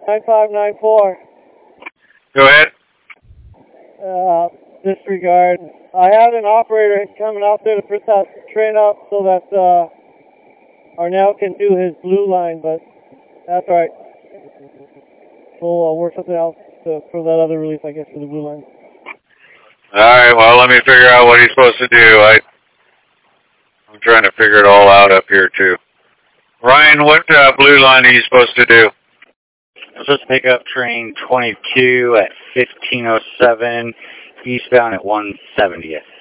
9594. Go ahead. Disregard. I had an operator coming out there to put that train up so that Arnell can do his blue line, but that's all right. We'll work something else for that other release, I guess, for the blue line. All right, well, let me figure out what he's supposed to do. I'm trying to figure it all out up here, too. Ryan, what blue line are you supposed to do? I'm supposed to pick up train 22 at 1507, eastbound at 170th.